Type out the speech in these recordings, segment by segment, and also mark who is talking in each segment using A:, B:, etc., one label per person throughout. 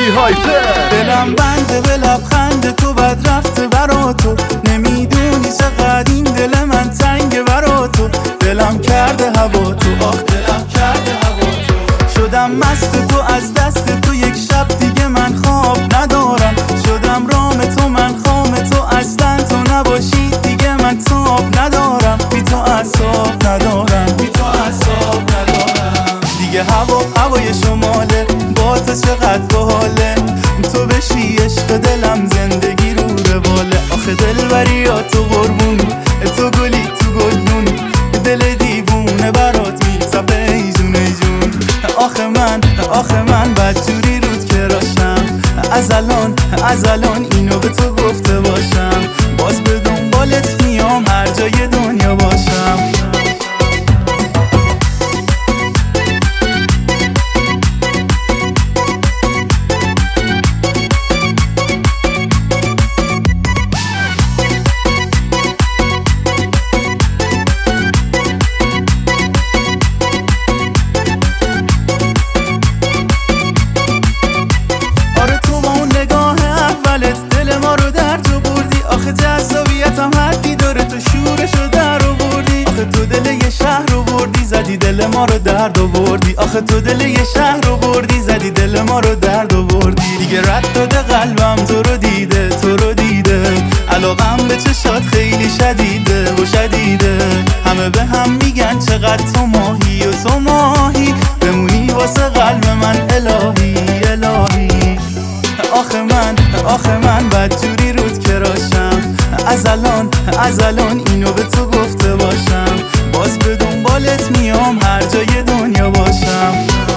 A: هایپر.
B: دلم بنده به لبخند تو بد رفته برا تو، نمیدونی چقدر این دل من تنگه برا تو. دلم کرده هوا تو، آخ دلم کرده هوا تو. شدم مست تو از دست تو، یک شب دیگه من خواب ندارم. شدم رام تو من خام تو، اصلا تو نباشی دیگه من تاب ندارم. بی تو اعصاب ندارم، بی تو اعصاب ندارم دیگه. هوای شماله با تو چقدر باحاله، تو بشی عشق دلم زندگی رو رواله. آخه دلبری ها تو قربون، تو گلی تو گلدون، دل دیوونه برات میتپه ای جون ای جون. آخه من بدجوری رود کراشم، از الان اینو به تو گفته باشم. باز به دنبالت میام هر جای دنیا باشم. دل ما رو در تو بردی، آخه جذابیتم حدی داره، تو شورشو در آوردی. آخه تو دل یه شهر رو بردی، زدی دل ما رو درد آوردی. آخه تو دل یه شهر رو بردی، زدی دل ما رو درد آوردی. دیگه رد داده قلبم تو رو دیده، تو رو دیده. علاقم به چشات خیلی شدیده و شدیده. همه به هم میگن چقدر تو ماهی و تو ماهی، بمونی واسه قلب من الهی الهی. آخه من بدجوری رود کراشم، از الان اینو به تو گفته باشم. باز به دنبالت میام هر جای دنیا باشم.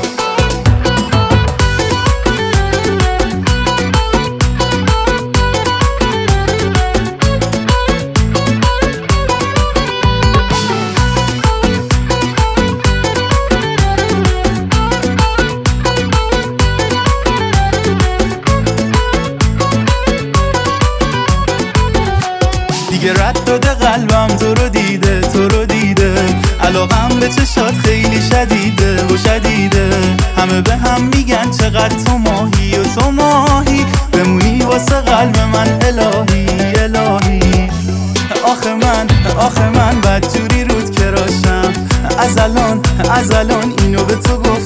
B: دیگه رد داده قلبم تو رو دیده، تو رو دیده. علاقم به چشات خیلی شدیده و شدیده. همه به هم میگن چقدر تو ماهی و تو ماهی، بمونی واسه قلب من الهی الهی. آخه من بدجوری رود کراشم، از الان اینو به تو گفتم.